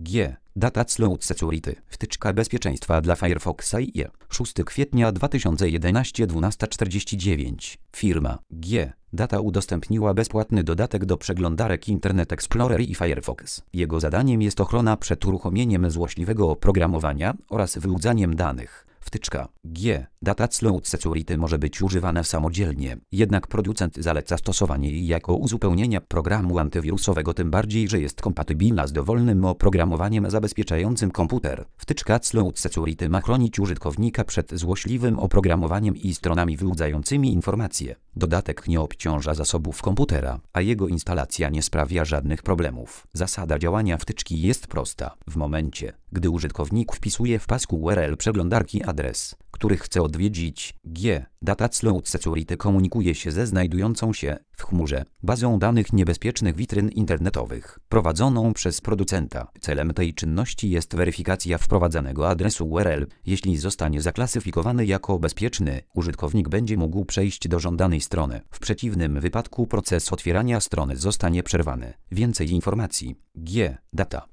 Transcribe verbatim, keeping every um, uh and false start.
G. Data Slow Security. Wtyczka bezpieczeństwa dla Firefoxa i E. szóstego kwietnia dwa tysiące jedenastego, dwunasta czterdzieści dziewięć. Firma G. Data udostępniła bezpłatny dodatek do przeglądarek Internet Explorer i Firefox. Jego zadaniem jest ochrona przed uruchomieniem złośliwego oprogramowania oraz wyłudzaniem danych. Wtyczka G. Data Slow Security może być używana samodzielnie, jednak producent zaleca stosowanie jej jako uzupełnienia programu antywirusowego, tym bardziej, że jest kompatybilna z dowolnym oprogramowaniem zabezpieczającym komputer. Wtyczka Slow Security ma chronić użytkownika przed złośliwym oprogramowaniem i stronami wyłudzającymi informacje. Dodatek nie obciąża zasobów komputera, a jego instalacja nie sprawia żadnych problemów. Zasada działania wtyczki jest prosta. W momencie, gdy użytkownik wpisuje w pasku U R L przeglądarki adres, który chce odwiedzić, G. Data Slow Security komunikuje się ze znajdującą się w chmurze bazą danych niebezpiecznych witryn internetowych, prowadzoną przez producenta. Celem tej czynności jest weryfikacja wprowadzanego adresu U R L. Jeśli zostanie zaklasyfikowany jako bezpieczny, użytkownik będzie mógł przejść do żądanej strony. W przeciwnym wypadku proces otwierania strony zostanie przerwany. Więcej informacji. G. Data